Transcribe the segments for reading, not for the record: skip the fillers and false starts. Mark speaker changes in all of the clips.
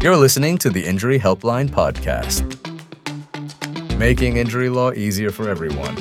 Speaker 1: You're listening to the Injury Helpline Podcast, making injury law easier for everyone.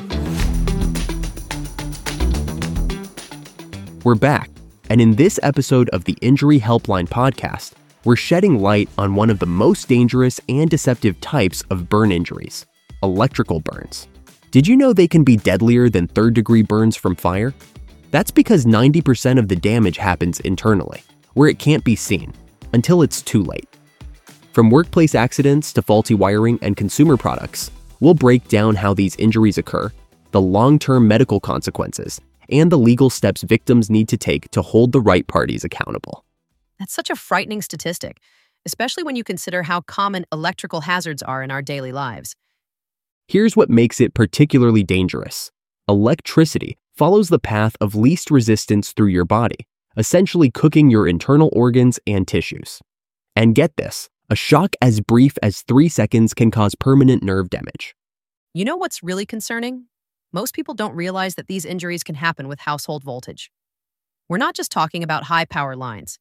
Speaker 2: We're back, and in this episode of the Injury Helpline Podcast, we're shedding light on one of the most dangerous and deceptive types of burn injuries, electrical burns. Did you know they can be deadlier than third-degree burns from fire? That's because 90% of the damage happens internally, where it can't be seen, until it's too late. From workplace accidents to faulty wiring and consumer products, we'll break down how these injuries occur, the long-term medical consequences, and the legal steps victims need to take to hold the right parties accountable.
Speaker 3: That's such a frightening statistic, especially when you consider how common electrical hazards are in our daily lives.
Speaker 2: Here's what makes it particularly dangerous. Electricity follows the path of least resistance through your body, essentially cooking your internal organs and tissues. And get this, a shock as brief as 3 seconds can cause permanent nerve damage.
Speaker 3: You know what's really concerning? Most people don't realize that these injuries can happen with household voltage. We're not just talking about high power lines.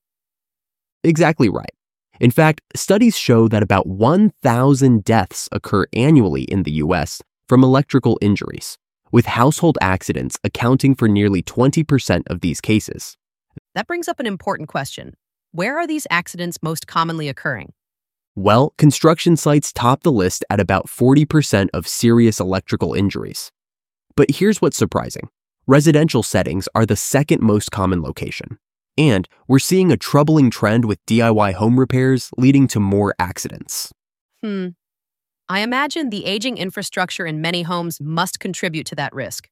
Speaker 2: Exactly right. In fact, studies show that about 1,000 deaths occur annually in the US from electrical injuries, with household accidents accounting for nearly 20% of these cases.
Speaker 3: That brings up an important question. Where are these accidents most commonly occurring?
Speaker 2: Well, construction sites top the list at about 40% of serious electrical injuries. But here's what's surprising. Residential settings are the second most common location. And we're seeing a troubling trend with DIY home repairs leading to more accidents.
Speaker 3: I imagine the aging infrastructure in many homes must contribute to that risk.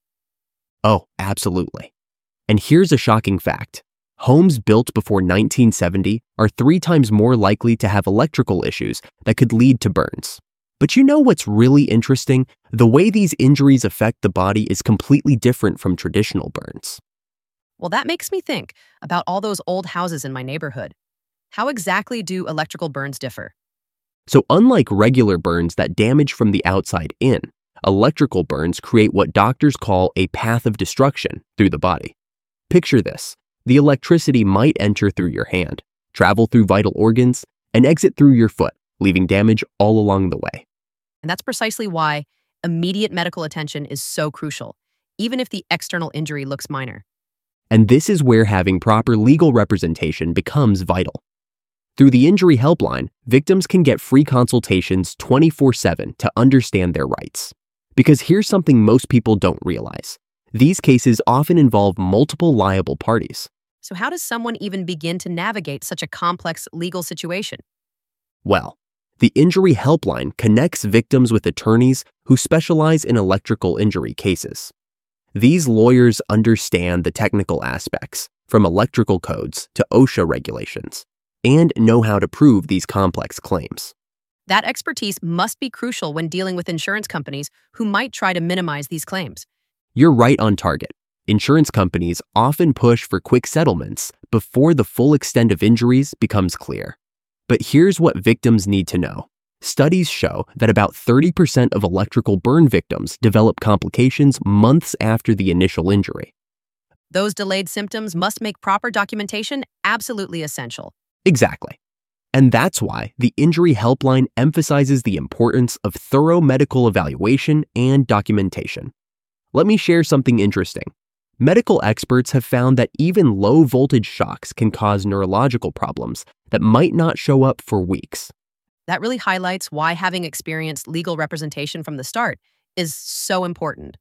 Speaker 2: Oh, absolutely. And here's a shocking fact. Homes built before 1970 are 3 times more likely to have electrical issues that could lead to burns. But you know what's really interesting? The way these injuries affect the body is completely different from traditional burns.
Speaker 3: Well, that makes me think about all those old houses in my neighborhood. How exactly do electrical burns differ?
Speaker 2: So unlike regular burns that damage from the outside in, electrical burns create what doctors call a path of destruction through the body. Picture this. The electricity might enter through your hand, travel through vital organs, and exit through your foot, leaving damage all along the way.
Speaker 3: And that's precisely why immediate medical attention is so crucial, even if the external injury looks minor.
Speaker 2: And this is where having proper legal representation becomes vital. Through the Injury Helpline, victims can get free consultations 24/7 to understand their rights. Because here's something most people don't realize. These cases often involve multiple liable parties.
Speaker 3: So how does someone even begin to navigate such a complex legal situation?
Speaker 2: Well, the Injury Helpline connects victims with attorneys who specialize in electrical injury cases. These lawyers understand the technical aspects, from electrical codes to OSHA regulations, and know how to prove these complex claims.
Speaker 3: That expertise must be crucial when dealing with insurance companies who might try to minimize these claims.
Speaker 2: You're right on target. Insurance companies often push for quick settlements before the full extent of injuries becomes clear. But here's what victims need to know. Studies show that about 30% of electrical burn victims develop complications months after the initial injury.
Speaker 3: Those delayed symptoms must make proper documentation absolutely essential.
Speaker 2: Exactly. And that's why the Injury Helpline emphasizes the importance of thorough medical evaluation and documentation. Let me share something interesting. Medical experts have found that even low-voltage shocks can cause neurological problems that might not show up for weeks.
Speaker 3: That really highlights why having experienced legal representation from the start is so important.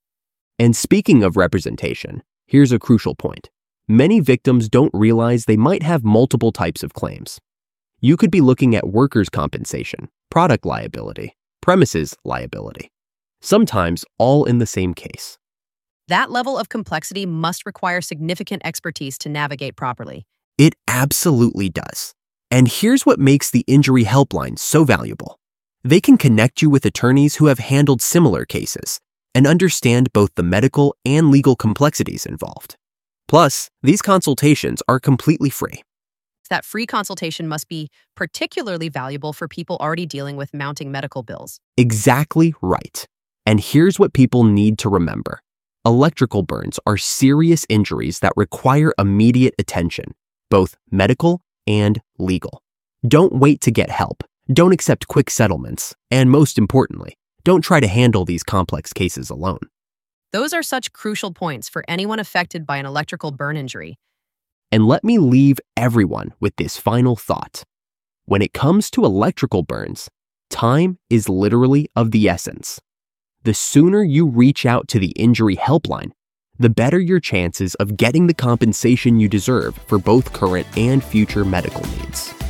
Speaker 2: And speaking of representation, here's a crucial point. Many victims don't realize they might have multiple types of claims. You could be looking at workers' compensation, product liability, premises liability. Sometimes all in the same case.
Speaker 3: That level of complexity must require significant expertise to navigate properly.
Speaker 2: It absolutely does. And here's what makes the Injury Helpline so valuable. They can connect you with attorneys who have handled similar cases and understand both the medical and legal complexities involved. Plus, these consultations are completely free.
Speaker 3: That free consultation must be particularly valuable for people already dealing with mounting medical bills.
Speaker 2: Exactly right. And here's what people need to remember. Electrical burns are serious injuries that require immediate attention, both medical and legal. Don't wait to get help. Don't accept quick settlements. And most importantly, don't try to handle these complex cases alone.
Speaker 3: Those are such crucial points for anyone affected by an electrical burn injury.
Speaker 2: And let me leave everyone with this final thought. When it comes to electrical burns, time is literally of the essence. The sooner you reach out to the injury helpline, the better your chances of getting the compensation you deserve for both current and future medical needs.